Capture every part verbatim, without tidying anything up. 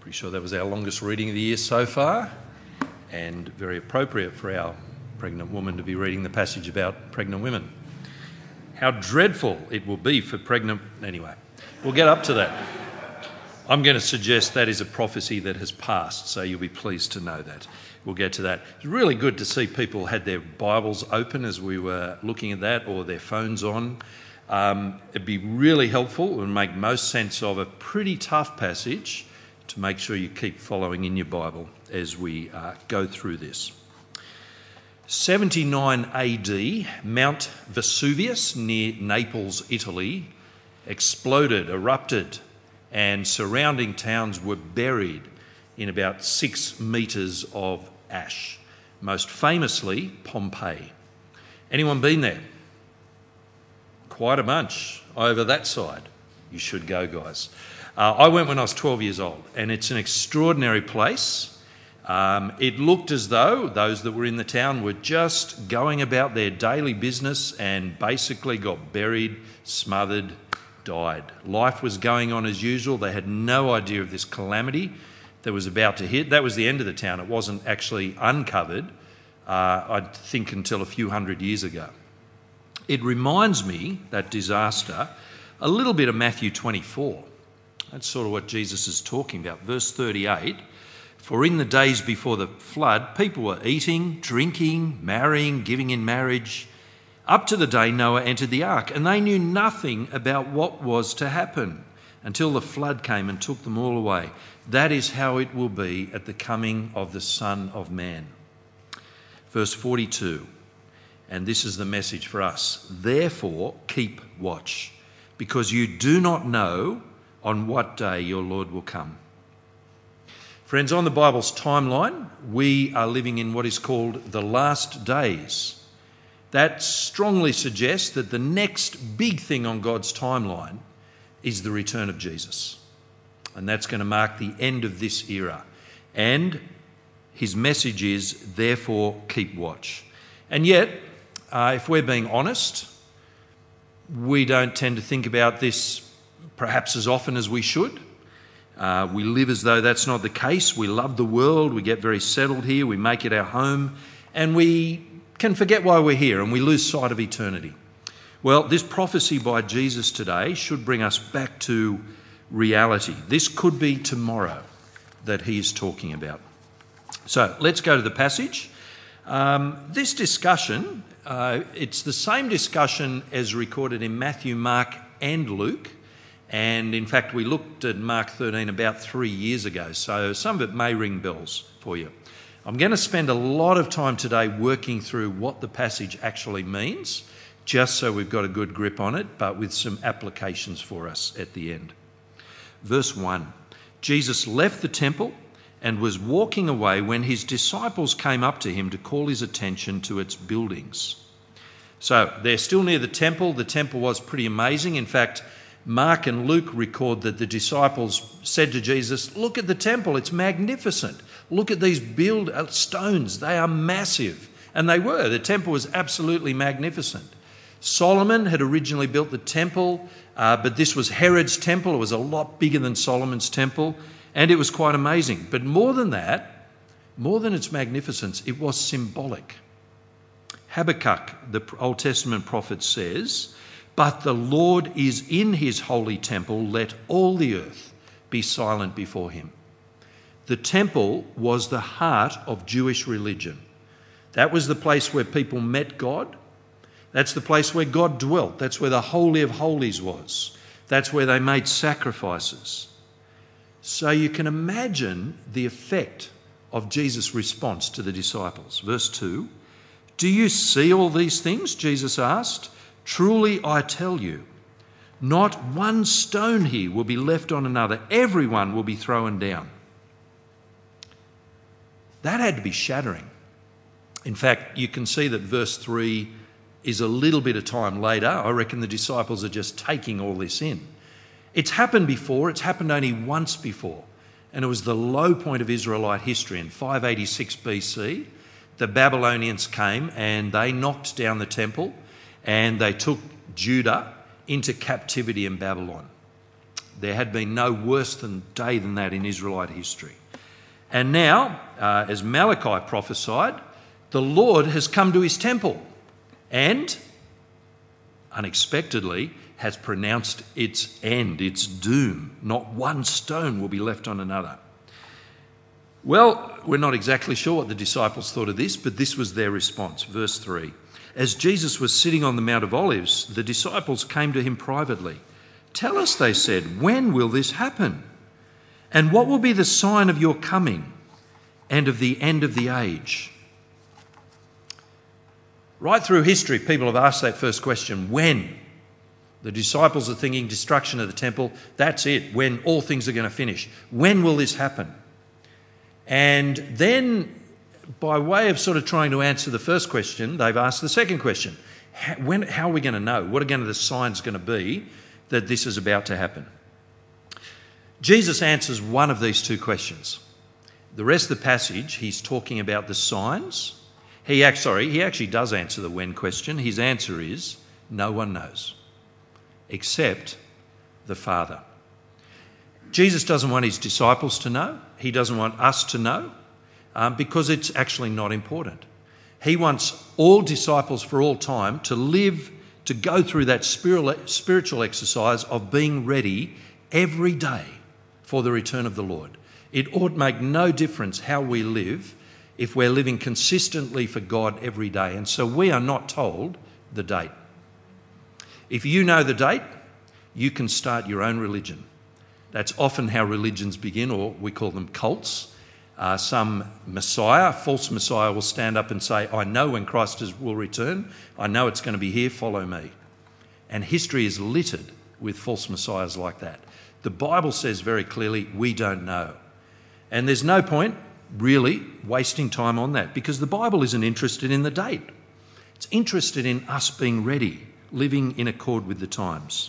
Pretty sure that was our longest reading of the year so far, and very appropriate for our pregnant woman to be reading the passage about pregnant women. How dreadful it will be for pregnant... Anyway, we'll get up to that. I'm going to suggest that is a prophecy that has passed, so you'll be pleased to know that. We'll get to that. It's really good to see people had their Bibles open as we were looking at that, or their phones on. Um, it'd be really helpful and make most sense of a pretty tough passage to make sure you keep following in your Bible as we uh, go through this. seventy-nine A D, Mount Vesuvius near Naples, Italy, exploded, erupted, and surrounding towns were buried in about six metres of ash. Most famously, Pompeii. Anyone been there? Quite a bunch over that side. You should go, guys. Uh, I went when I was twelve years old, and it's an extraordinary place. Um, it looked as though those that were in the town were just going about their daily business and basically got buried, smothered, died. Life was going on as usual. They had no idea of this calamity that was about to hit. That was the end of the town. It wasn't actually uncovered, uh, I think, until a few hundred years ago. It reminds me, that disaster, a little bit of Matthew twenty-four. That's sort of what Jesus is talking about. Verse thirty-eight, for in the days before the flood, people were eating, drinking, marrying, giving in marriage, up to the day Noah entered the ark, and they knew nothing about what was to happen until the flood came and took them all away. That is how it will be at the coming of the Son of Man. Verse forty-two, and this is the message for us. Therefore, keep watch, because you do not know on what day your Lord will come. Friends, on the Bible's timeline, we are living in what is called the last days. That strongly suggests that the next big thing on God's timeline is the return of Jesus. And that's going to mark the end of this era. And his message is, therefore, keep watch. And yet, uh, if we're being honest, we don't tend to think about this perhaps as often as we should. Uh, we live as though that's not the case. We love the world. We get very settled here. We make it our home. And we can forget why we're here, and we lose sight of eternity. Well, this prophecy by Jesus today should bring us back to reality. This could be tomorrow that he is talking about. So let's go to the passage. Um, this discussion, uh, it's the same discussion as recorded in Matthew, Mark and Luke. And in fact, we looked at Mark thirteen about three years ago, so some of it may ring bells for you. I'm going to spend a lot of time today working through what the passage actually means, just so we've got a good grip on it, but with some applications for us at the end. Verse one, Jesus left the temple and was walking away when his disciples came up to him to call his attention to its buildings. So they're still near the temple. The temple was pretty amazing. In fact, Mark and Luke record that the disciples said to Jesus, look at the temple, it's magnificent. Look at these build stones, they are massive. And they were, the temple was absolutely magnificent. Solomon had originally built the temple, uh, but this was Herod's temple. It was a lot bigger than Solomon's temple, and it was quite amazing. But more than that, more than its magnificence, it was symbolic. Habakkuk, the Old Testament prophet, says, but the Lord is in his holy temple, let all the earth be silent before him. The temple was the heart of Jewish religion. That was the place where people met God. That's the place where God dwelt. That's where the Holy of Holies was. That's where they made sacrifices. So you can imagine the effect of Jesus' response to the disciples. Verse two, do you see all these things? Jesus asked. Truly I tell you, not one stone here will be left on another. Everyone will be thrown down. That had to be shattering. In fact, you can see that verse three is a little bit of time later. I reckon the disciples are just taking all this in. It's happened before. It's happened only once before. And it was the low point of Israelite history in five eighty-six B C. The Babylonians came and they knocked down the temple and they took Judah into captivity in Babylon. There had been no worse than day than that in Israelite history. And now, uh, as Malachi prophesied, the Lord has come to his temple and, unexpectedly, has pronounced its end, its doom. Not one stone will be left on another. Well, we're not exactly sure what the disciples thought of this, but this was their response. Verse three. As Jesus was sitting on the Mount of Olives, the disciples came to him privately. "Tell us," they said, "when will this happen? And what will be the sign of your coming and of the end of the age?" Right through history, people have asked that first question, when? The disciples are thinking destruction of the temple, that's it, when all things are going to finish. When will this happen? And then, by way of sort of trying to answer the first question, they've asked the second question. How, when, how are we going to know? What are going to the signs going to be that this is about to happen? Jesus answers one of these two questions. The rest of the passage, he's talking about the signs. He act, sorry, he actually does answer the when question. His answer is, no one knows, except the Father. Jesus doesn't want his disciples to know. He doesn't want us to know um, because it's actually not important. He wants all disciples for all time to live, to go through that spiritual exercise of being ready every day for the return of the Lord. It ought make no difference how we live if we're living consistently for God every day. And so we are not told the date. If you know the date, you can start your own religion. That's often how religions begin, or we call them cults. Uh, some messiah, false messiah, will stand up and say, "I know when Christ is, will return. I know it's going to be here, follow me." And history is littered with false messiahs like that. The Bible says very clearly, we don't know. And there's no point really wasting time on that, because the Bible isn't interested in the date. It's interested in us being ready, living in accord with the times.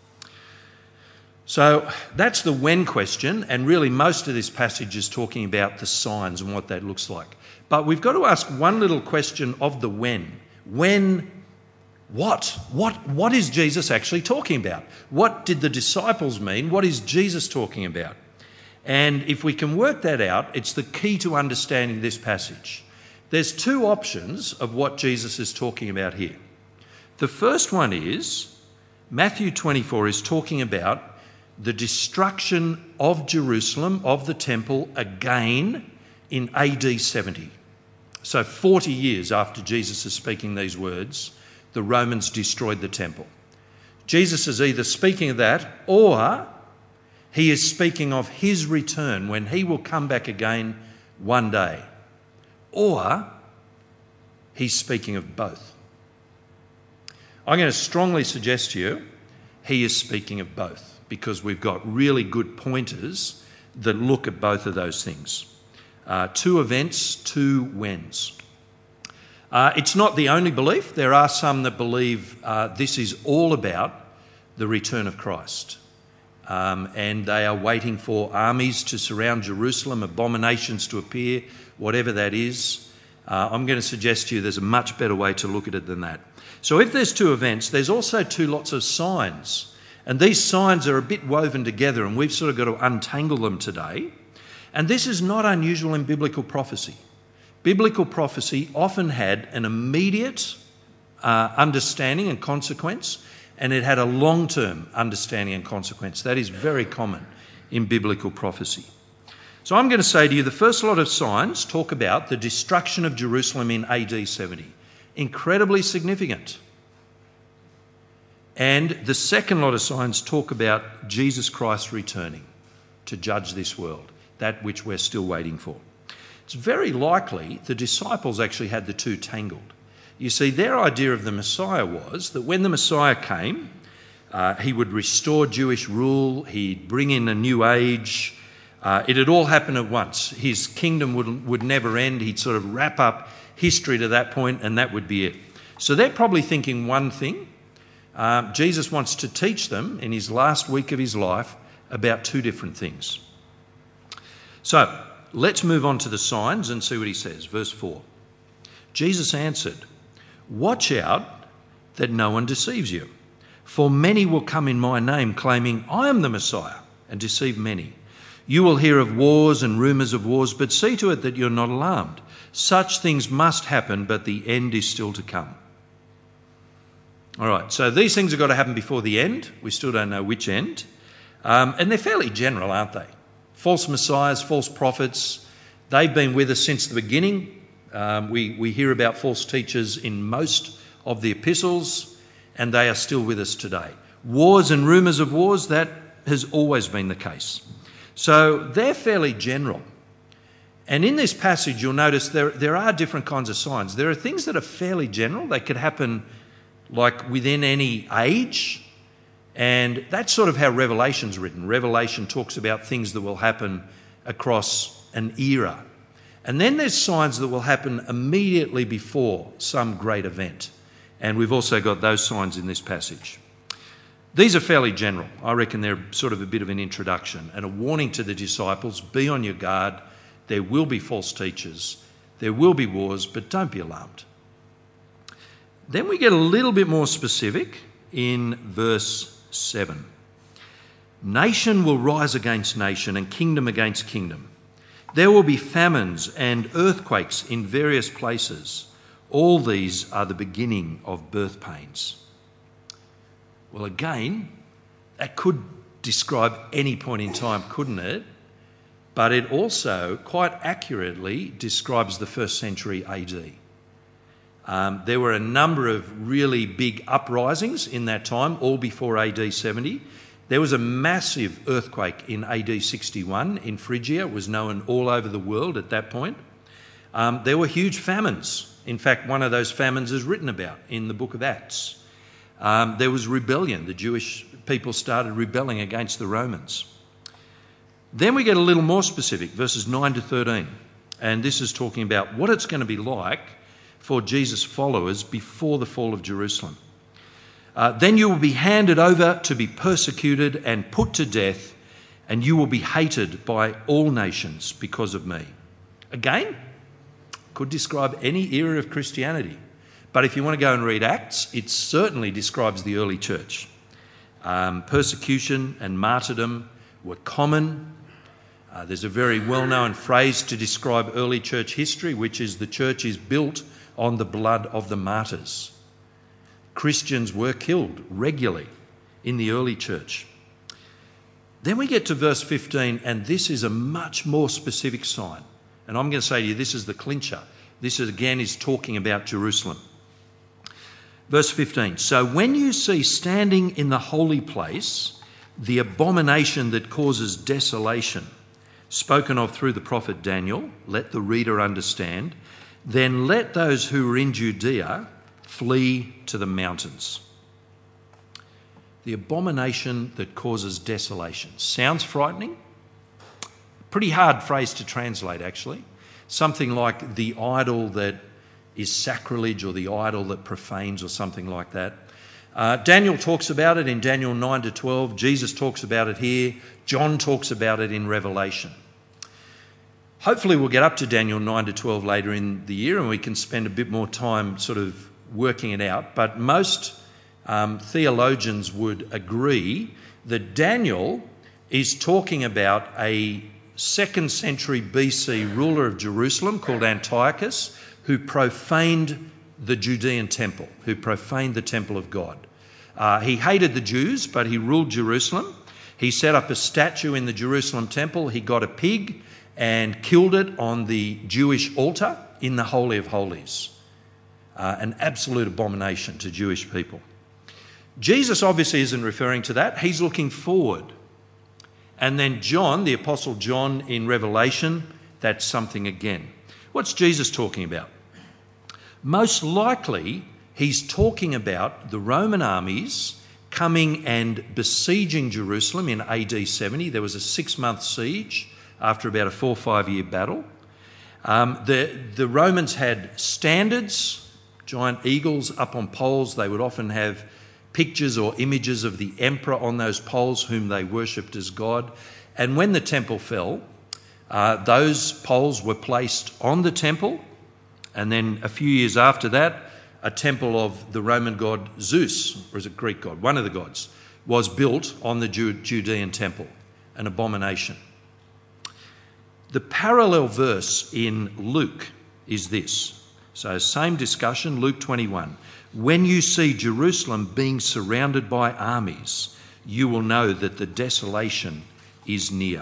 So that's the when question, and really most of this passage is talking about the signs and what that looks like. But we've got to ask one little question of the when. When, what? What, what is Jesus actually talking about? What did the disciples mean? What is Jesus talking about? And if we can work that out, it's the key to understanding this passage. There's two options of what Jesus is talking about here. The first one is, Matthew twenty-four is talking about the destruction of Jerusalem, of the temple, again in A D seventy. So forty years after Jesus is speaking these words, the Romans destroyed the temple. Jesus is either speaking of that, or he is speaking of his return when he will come back again one day. Or he's speaking of both. I'm going to strongly suggest to you he is speaking of both, because we've got really good pointers that look at both of those things. Uh, two events, two whens. Uh, it's not the only belief. There are some that believe uh, this is all about the return of Christ. Um, and they are waiting for armies to surround Jerusalem, abominations to appear, whatever that is. Uh, I'm going to suggest to you there's a much better way to look at it than that. So if there's two events, there's also two lots of signs. And these signs are a bit woven together, and we've sort of got to untangle them today. And this is not unusual in biblical prophecy. Biblical prophecy often had an immediate uh, understanding and consequence, and it had a long-term understanding and consequence. That is very common in biblical prophecy. So I'm going to say to you, the first lot of signs talk about the destruction of Jerusalem in A D seventy. Incredibly significant. And the second lot of signs talk about Jesus Christ returning to judge this world, that which we're still waiting for. It's very likely the disciples actually had the two tangled. You see, their idea of the Messiah was that when the Messiah came, uh, he would restore Jewish rule, he'd bring in a new age. Uh, it'd all happen at once. His kingdom would, would never end. He'd sort of wrap up history to that point, and that would be it. So they're probably thinking one thing. Uh, Jesus wants to teach them in his last week of his life about two different things. So let's move on to the signs and see what he says. Verse four. Jesus answered, "Watch out that no one deceives you. For many will come in my name, claiming, I am the Messiah, and deceive many. You will hear of wars and rumours of wars, but see to it that you're not alarmed. Such things must happen, but the end is still to come. All right, so these things have got to happen before the end. We still don't know which end. Um, and they're fairly general, aren't they? False messiahs, false prophets, they've been with us since the beginning. Um, we, we hear about false teachers in most of the epistles, and they are still with us today. Wars and rumours of wars, that has always been the case. So they're fairly general. And in this passage, you'll notice there, there are different kinds of signs. There are things that are fairly general. They could happen like within any age. And that's sort of how Revelation's written. Revelation talks about things that will happen across an era. And then there's signs that will happen immediately before some great event. And we've also got those signs in this passage. These are fairly general. I reckon they're sort of a bit of an introduction and a warning to the disciples. Be on your guard. There will be false teachers. There will be wars, but don't be alarmed. Then we get a little bit more specific in verse seven. Nation will rise against nation and kingdom against kingdom. There will be famines and earthquakes in various places. All these are the beginning of birth pains. Well, again, that could describe any point in time, couldn't it? But it also quite accurately describes the first century A D. Um, there were a number of really big uprisings in that time, all before A D seventy. There was a massive earthquake in A D sixty-one in Phrygia. It was known all over the world at that point. Um, there were huge famines. In fact, one of those famines is written about in the book of Acts. Um, there was rebellion. The Jewish people started rebelling against the Romans. Then we get a little more specific, verses nine to thirteen. And this is talking about what it's going to be like for Jesus' followers before the fall of Jerusalem. Uh, then you will be handed over to be persecuted and put to death, and you will be hated by all nations because of me. Again, could describe any era of Christianity. But if you want to go and read Acts, it certainly describes the early church. Um, persecution and martyrdom were common. Uh, there's a very well-known phrase to describe early church history, which is the church is built on the blood of the martyrs. Christians were killed regularly in the early church. Then we get to verse fifteen, and this is a much more specific sign. And I'm going to say to you, this is the clincher. This is, again is talking about Jerusalem. Verse fifteen, so when you see standing in the holy place the abomination that causes desolation, spoken of through the prophet Daniel, let the reader understand, then let those who are in Judea flee to the mountains. The abomination that causes desolation. Sounds frightening? Pretty hard phrase to translate, actually. Something like the idol that is sacrilege or the idol that profanes or something like that. Uh, Daniel talks about it in Daniel nine to twelve. Jesus talks about it here. John talks about it in Revelation. Hopefully we'll get up to Daniel nine to twelve later in the year and we can spend a bit more time sort of working it out. But most um, theologians would agree that Daniel is talking about a second century B C ruler of Jerusalem called Antiochus, who profaned the Judean temple, who profaned the temple of God. Uh, he hated the Jews, but he ruled Jerusalem. He set up a statue in the Jerusalem temple. He got a pig and killed it on the Jewish altar in the Holy of Holies. Uh, an absolute abomination to Jewish people. Jesus obviously isn't referring to that. He's looking forward. And then John, the Apostle John in Revelation, that's something again. What's Jesus talking about? Most likely, he's talking about the Roman armies coming and besieging Jerusalem in A D seventy. There was a six-month siege after about a four or five-year battle. Um, the, the Romans had standards, giant eagles up on poles. They would often have pictures or images of the emperor on those poles whom they worshipped as God. And when the temple fell, uh, those poles were placed on the temple. And then a few years after that, a temple of the Roman god Zeus, or is it Greek god? One of the gods, was built on the Judean temple, an abomination. The parallel verse in Luke is this. So same discussion, Luke twenty-one. When you see Jerusalem being surrounded by armies, you will know that the desolation is near.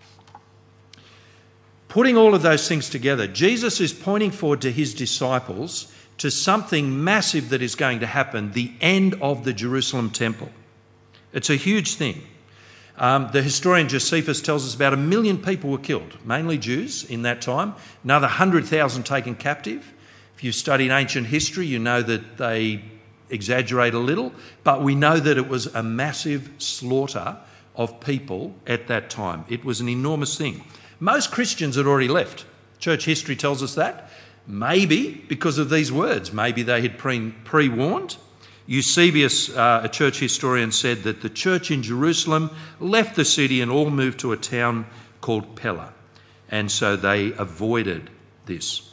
Putting all of those things together, Jesus is pointing forward to his disciples to something massive that is going to happen, the end of the Jerusalem temple. It's a huge thing. Um, the historian Josephus tells us about a million people were killed, mainly Jews in that time, another one hundred thousand taken captive. If you've studied ancient history, you know that they exaggerate a little, but we know that it was a massive slaughter of people at that time. It was an enormous thing. Most Christians had already left. Church history tells us that. Maybe because of these words. Maybe they had pre- pre-warned. Eusebius, uh, a church historian, said that the church in Jerusalem left the city and all moved to a town called Pella. And so they avoided this.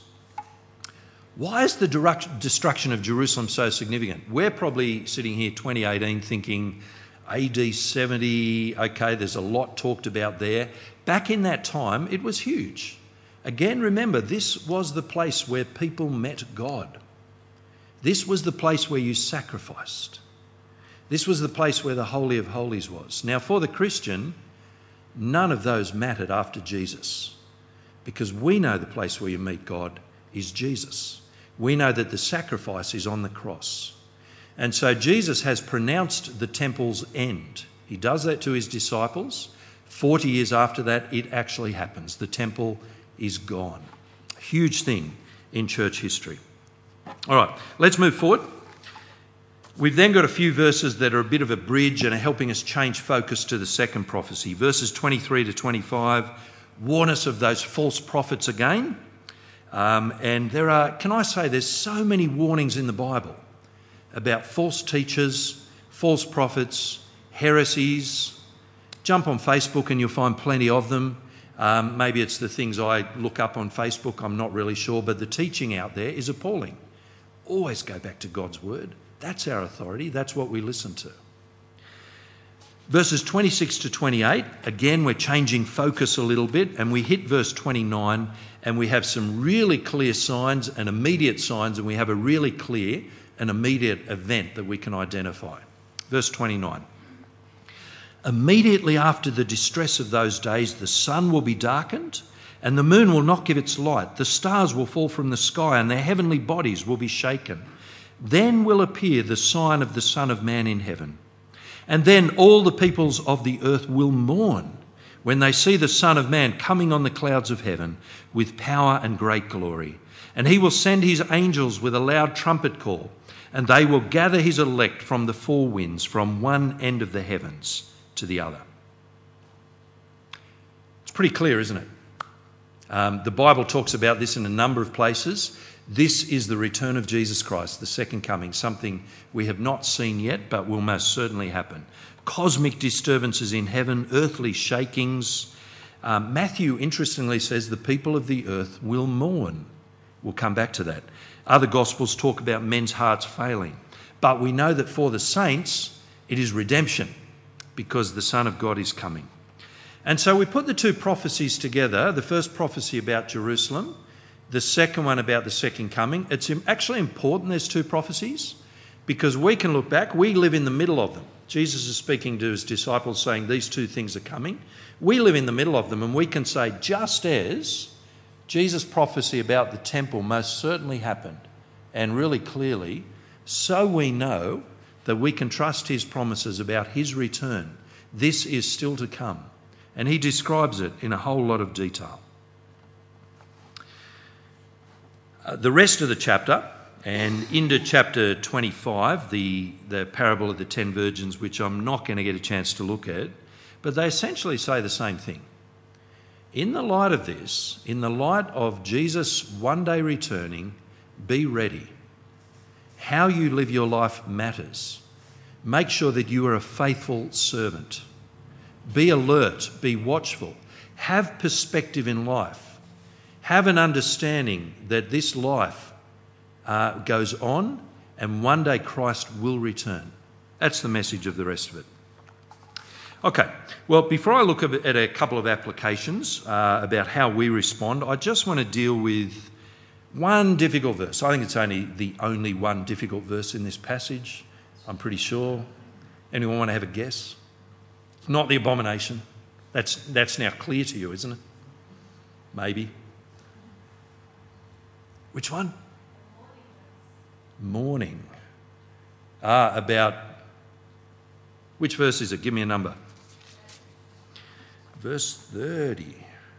Why is the direct destruction of Jerusalem so significant? We're probably sitting here twenty eighteen thinking A D seventy, okay, there's a lot talked about there. Back in that time, it was huge. Again, remember, this was the place where people met God. This was the place where you sacrificed. This was the place where the Holy of Holies was. Now, for the Christian, none of those mattered after Jesus, because we know the place where you meet God is Jesus. We know that the sacrifice is on the cross. And so Jesus has pronounced the temple's end. He does that to his disciples. Forty years after that, it actually happens. The temple is gone. A huge thing in church history. All right, let's move forward. We've then got a few verses that are a bit of a bridge and are helping us change focus to the second prophecy. Verses twenty-three to twenty-five warn us of those false prophets again. Um, and there are, can I say, there's so many warnings in the Bible about false teachers, false prophets, heresies. Jump on Facebook and you'll find plenty of them. Um, maybe it's the things I look up on Facebook, I'm not really sure, but the teaching out there is appalling. Always go back to God's word. That's our authority. That's what we listen to. Verses twenty-six to twenty-eight, again, we're changing focus a little bit, and we hit verse twenty-nine, and we have some really clear signs and immediate signs, and we have a really clear and immediate event that we can identify. Verse twenty-nine. Immediately after the distress of those days, the sun will be darkened, and the moon will not give its light. The stars will fall from the sky, and their heavenly bodies will be shaken. Then will appear the sign of the Son of Man in heaven. And then all the peoples of the earth will mourn when they see the Son of Man coming on the clouds of heaven with power and great glory. And he will send his angels with a loud trumpet call, and they will gather his elect from the four winds, from one end of the heavens to the other. It's pretty clear, isn't it? Um, the Bible talks about this in a number of places. This is the return of Jesus Christ, the second coming, something we have not seen yet, but will most certainly happen. Cosmic disturbances in heaven, earthly shakings. Um, Matthew, interestingly, says the people of the earth will mourn. We'll come back to that. Other Gospels talk about men's hearts failing. But we know that for the saints, it is redemption, because the Son of God is coming. And so we put the two prophecies together, the first prophecy about Jerusalem, the second one about the second coming. It's actually important there's two prophecies, because we can look back, we live in the middle of them. Jesus is speaking to his disciples saying these two things are coming. We live in the middle of them, and we can say, just as Jesus' prophecy about the temple most certainly happened, and really clearly, so we know that we can trust his promises about his return. This is still to come. And he describes it in a whole lot of detail. Uh, the rest of the chapter, and into chapter twenty-five, the, the parable of the ten virgins, which I'm not going to get a chance to look at, but they essentially say the same thing. In the light of this, in the light of Jesus one day returning, be ready. How you live your life matters. Make sure that you are a faithful servant. Be alert, be watchful. Have perspective in life. Have an understanding that this life uh, goes on and one day Christ will return. That's the message of the rest of it. Okay, well, before I look at a couple of applications uh, about how we respond, I just want to deal with one difficult verse. I think it's only the only one difficult verse in this passage, I'm pretty sure. Anyone want to have a guess? It's not the abomination. That's, that's now clear to you, isn't it? Maybe. Which one? Mourning. Ah, about... Which verse is it? Give me a number. Verse thirty.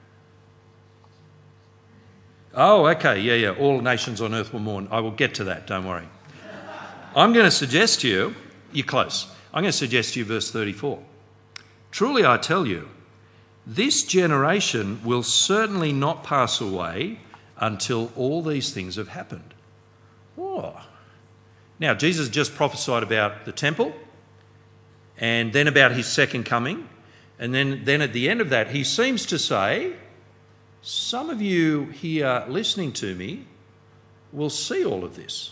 Oh, okay, yeah, yeah. All nations on earth will mourn. I will get to that, don't worry. I'm going to suggest to you, you're close. I'm going to suggest to you verse thirty-four. Truly I tell you, this generation will certainly not pass away until all these things have happened. Oh. Now, Jesus just prophesied about the temple and then about his second coming. And then, then at the end of that, he seems to say, some of you here listening to me will see all of this.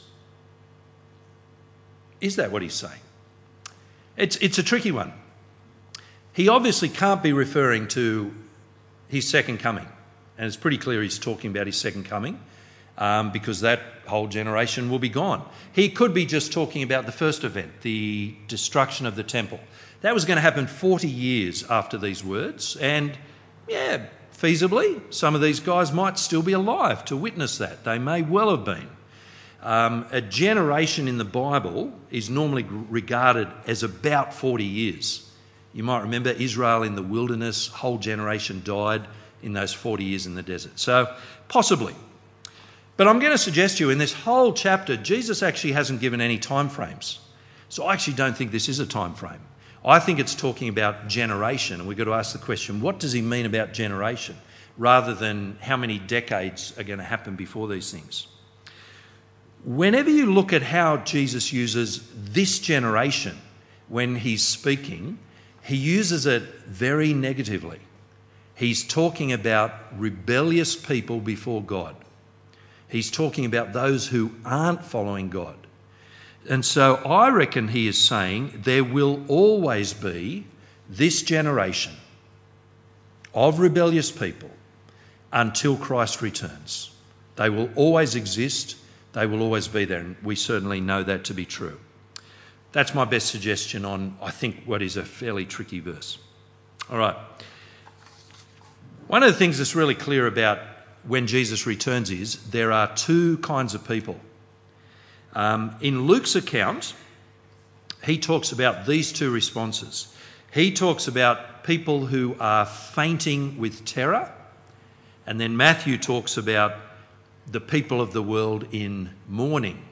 Is that what he's saying? It's, it's a tricky one. He obviously can't be referring to his second coming. And it's pretty clear he's talking about his second coming um, because that whole generation will be gone. He could be just talking about the first event, the destruction of the temple. That was going to happen forty years after these words. And, yeah, feasibly, some of these guys might still be alive to witness that. They may well have been. Um, a generation in the Bible is normally regarded as about forty years. You might remember Israel in the wilderness, whole generation died in those forty years in the desert. So, possibly. But I'm going to suggest to you in this whole chapter, Jesus actually hasn't given any time frames. So I actually don't think this is a time frame. I think it's talking about generation, and we've got to ask the question, what does he mean about generation, rather than how many decades are going to happen before these things? Whenever you look at how Jesus uses this generation when he's speaking, he uses it very negatively. He's talking about rebellious people before God. He's talking about those who aren't following God. And so I reckon he is saying there will always be this generation of rebellious people until Christ returns. They will always exist. They will always be there. And we certainly know that to be true. That's my best suggestion on, I think, what is a fairly tricky verse. All right. One of the things that's really clear about when Jesus returns is there are two kinds of people. Um, in Luke's account, he talks about these two responses. He talks about people who are fainting with terror, and then Matthew talks about the people of the world in mourning.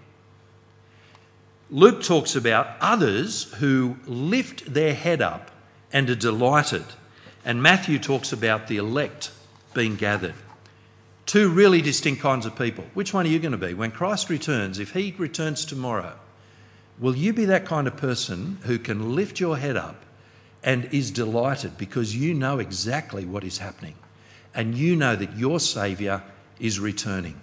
Luke talks about others who lift their head up and are delighted, and Matthew talks about the elect being gathered. Two really distinct kinds of people. Which one are you going to be? When Christ returns, if he returns tomorrow, will you be that kind of person who can lift your head up and is delighted because you know exactly what is happening and you know that your Saviour is returning?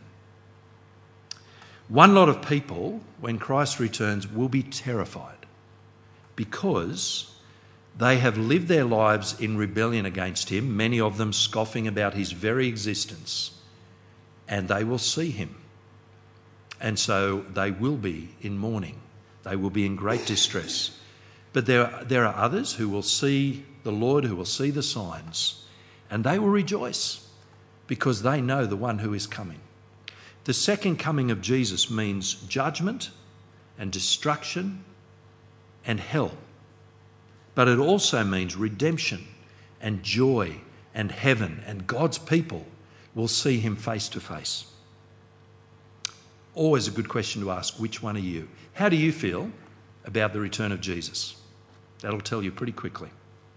One lot of people, when Christ returns, will be terrified because they have lived their lives in rebellion against him, many of them scoffing about his very existence. And they will see him. And so they will be in mourning. They will be in great distress. But there, there are others who will see the Lord, who will see the signs, and they will rejoice because they know the one who is coming. The second coming of Jesus means judgment and destruction and hell. But it also means redemption and joy and heaven, and God's people will see him face to face. Always a good question to ask, which one are you? How do you feel about the return of Jesus? That'll tell you pretty quickly.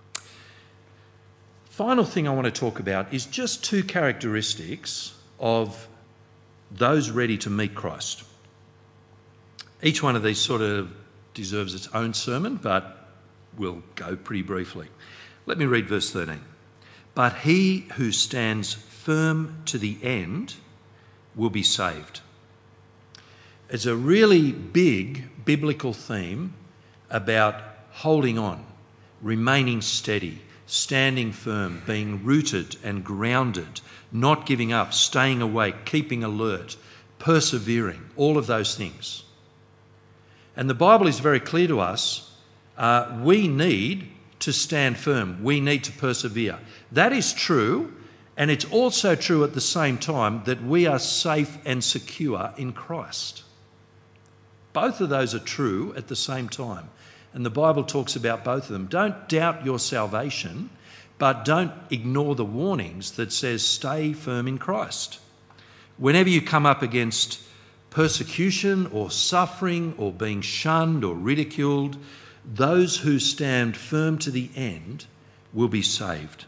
Final thing I want to talk about is just two characteristics of those ready to meet Christ. Each one of these sort of deserves its own sermon, but we'll go pretty briefly. Let me read verse thirteen. But he who stands firm to the end will be saved. It's a really big biblical theme about holding on, remaining steady, standing firm, being rooted and grounded, not giving up, staying awake, keeping alert, persevering, all of those things. And the Bible is very clear to us. Uh, we need to stand firm. We need to persevere. That is true, and it's also true at the same time that we are safe and secure in Christ. Both of those are true at the same time, and the Bible talks about both of them. Don't doubt your salvation, but don't ignore the warnings that says stay firm in Christ. Whenever you come up against persecution or suffering or being shunned or ridiculed, those who stand firm to the end will be saved.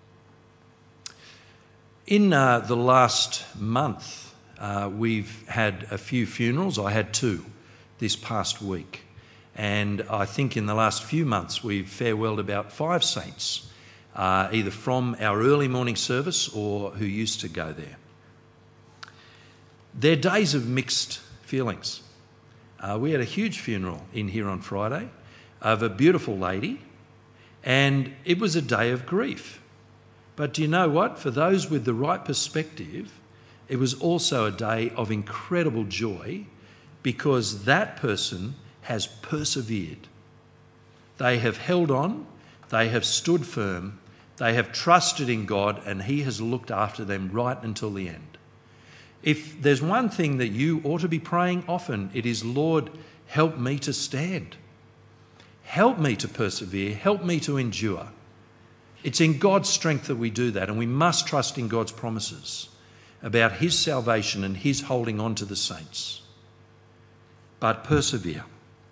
In uh, the last month, uh, we've had a few funerals. I had two this past week. And I think in the last few months, we've farewelled about five saints, uh, either from our early morning service or who used to go there. They're days of mixed feelings. Uh, we had a huge funeral in here on Friday of a beautiful lady, and it was a day of grief. But do you know what? For those with the right perspective, it was also a day of incredible joy because that person has persevered. They have held on, they have stood firm, they have trusted in God, and He has looked after them right until the end. If there's one thing that you ought to be praying often, it is, Lord, help me to stand. Help me to persevere. Help me to endure. It's in God's strength that we do that, and we must trust in God's promises about His salvation and His holding on to the saints. But persevere.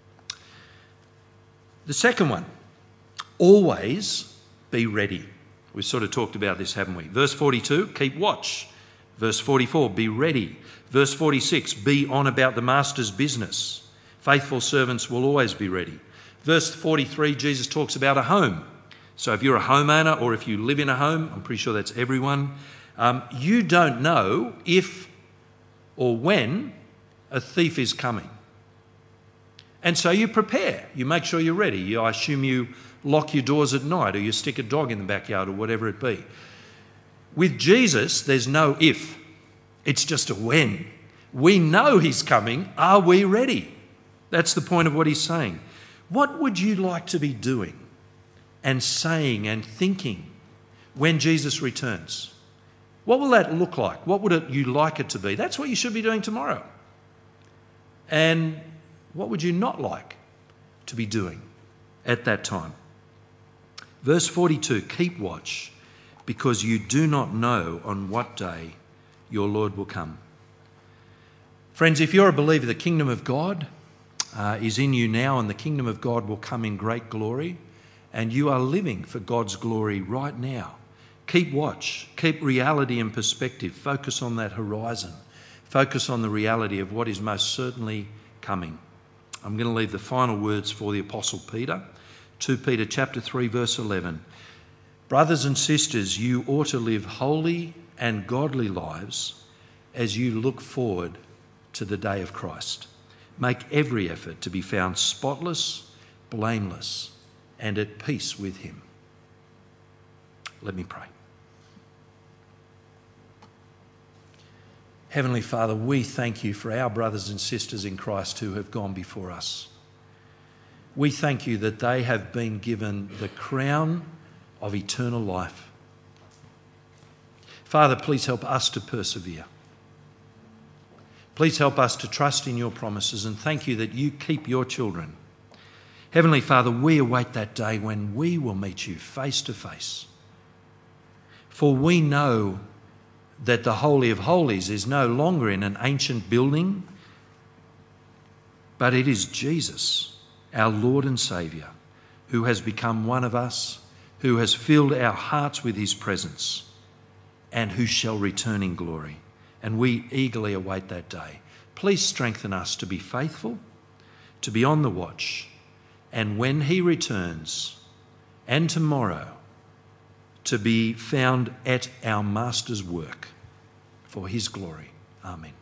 The second one, always be ready. We've sort of talked about this, haven't we? Verse forty-two, keep watch. Verse forty-four, be ready. Verse forty-six, be on about the master's business. Faithful servants will always be ready. Verse forty-three, Jesus talks about a home. So if you're a homeowner or if you live in a home, I'm pretty sure that's everyone, um, you don't know if or when a thief is coming. And so you prepare. You make sure you're ready. You, I assume you lock your doors at night, or you stick a dog in the backyard, or whatever it be. With Jesus, there's no if. It's just a when. We know He's coming. Are we ready? That's the point of what He's saying. What would you like to be doing and saying and thinking when Jesus returns? What will that look like? What would it, you like it to be? That's what you should be doing tomorrow. And what would you not like to be doing at that time? Verse forty-two, keep watch, because you do not know on what day your Lord will come. Friends, if you're a believer, the kingdom of God uh, is in you now, and the kingdom of God will come in great glory, and you are living for God's glory right now. Keep watch, keep reality in perspective, focus on that horizon, focus on the reality of what is most certainly coming. I'm going to leave the final words for the Apostle Peter. Second Peter chapter three, verse eleven. Brothers and sisters, you ought to live holy and godly lives as you look forward to the day of Christ. Make every effort to be found spotless, blameless, and at peace with Him. Let me pray. Heavenly Father, we thank You for our brothers and sisters in Christ who have gone before us. We thank You that they have been given the crown of eternal life. Father, please help us to persevere. Please help us to trust in Your promises, and thank You that You keep Your children. Heavenly Father, we await that day when we will meet You face to face. For we know that the Holy of Holies is no longer in an ancient building, but it is Jesus, our Lord and Saviour, who has become one of us, who has filled our hearts with His presence, and who shall return in glory. And we eagerly await that day. Please strengthen us to be faithful, to be on the watch, and when He returns, and tomorrow, to be found at our Master's work for His glory. Amen.